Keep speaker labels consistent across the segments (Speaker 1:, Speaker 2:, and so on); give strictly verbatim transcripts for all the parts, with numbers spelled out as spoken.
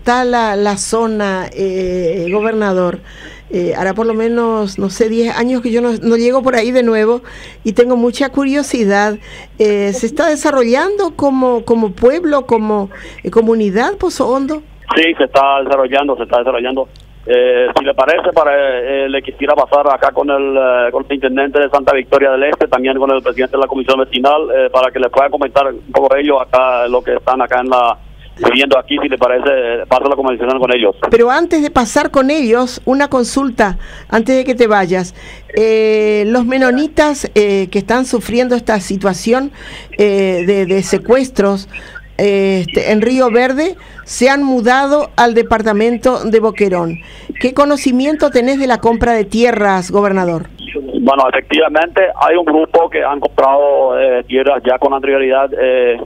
Speaker 1: está la, la zona, eh, gobernador? Eh, hará por lo menos, no sé, diez años que yo no, no llego por ahí de nuevo y tengo mucha curiosidad. Eh, ¿se está desarrollando como, como pueblo, como eh, comunidad Pozo Hondo?
Speaker 2: Sí, se está desarrollando, se está desarrollando. Eh, si le parece, para eh, le quisiera pasar acá con el, eh, con el intendente de Santa Victoria del Este, también con el presidente de la comisión vecinal, eh, para que le pueda comentar un poco ellos acá, lo que están acá en la... viviendo aquí, si le parece, paso la conversación con ellos.
Speaker 1: Pero antes de pasar con ellos, una consulta, antes de que te vayas. Eh, los menonitas eh, que están sufriendo esta situación eh, de, de secuestros eh, este, en Río Verde se han mudado al departamento de Boquerón. ¿Qué conocimiento tenés de la compra de tierras, gobernador?
Speaker 2: Bueno, efectivamente hay un grupo que han comprado eh, tierras ya con anterioridad. Eh,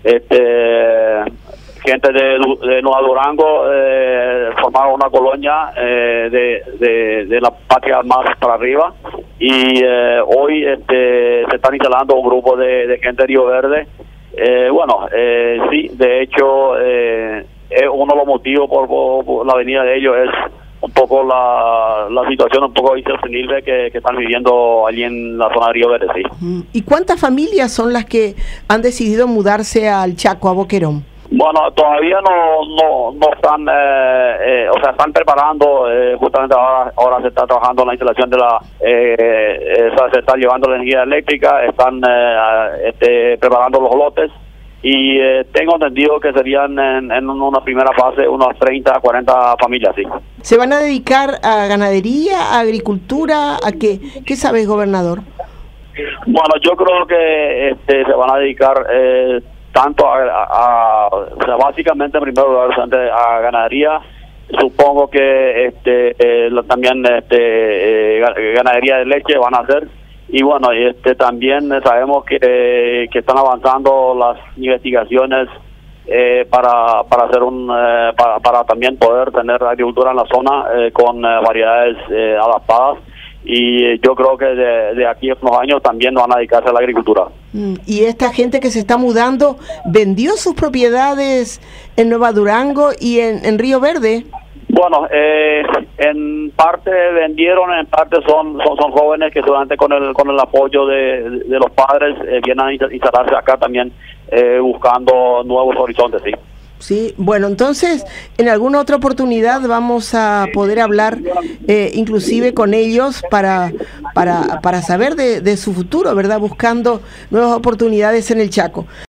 Speaker 2: este gente de, de Nueva Durango eh, formaron una colonia eh, de, de, de la patria más para arriba y eh, hoy este, se están instalando un grupo de, de gente de Río Verde. Eh, bueno, eh, sí, de hecho eh, es uno de los motivos por, por, por la venida de ellos es un poco la, la situación un poco insostenible que, que están viviendo allí en la zona de Río Verde, sí.
Speaker 1: ¿Y cuántas familias son las que han decidido mudarse al Chaco, a Boquerón?
Speaker 2: Bueno, todavía no no, no están, eh, eh, o sea, están preparando, eh, justamente ahora, ahora se está trabajando en la instalación de la, eh, esa, se está llevando la energía eléctrica, están eh, este, preparando los lotes y eh, tengo entendido que serían en, en una primera fase unas treinta, cuarenta familias, sí.
Speaker 1: ¿Se van a dedicar a ganadería, a agricultura, a qué? ¿Qué sabes, gobernador?
Speaker 2: Bueno, yo creo que este, se van a dedicar... Eh, tanto a, a, a o sea, básicamente en primer lugar a ganadería, supongo que este eh, también este eh, ganadería de leche van a hacer y bueno, este también sabemos que, eh, que están avanzando las investigaciones eh, para para hacer un eh, para, para también poder tener agricultura en la zona eh, con eh, variedades eh, adaptadas. Y yo creo que de, de aquí a unos años también van a dedicarse a la agricultura.
Speaker 1: ¿Y esta gente que se está mudando vendió sus propiedades en Nueva Durango y en, en Río Verde?
Speaker 2: Bueno, eh, en parte vendieron, en parte son son, son jóvenes que solamente con el con el apoyo de, de los padres eh, vienen a instalarse acá también eh, buscando nuevos horizontes, sí.
Speaker 1: Sí, bueno, entonces en alguna otra oportunidad vamos a poder hablar eh, inclusive con ellos para para para saber de, de su futuro, ¿verdad? Buscando nuevas oportunidades en el Chaco.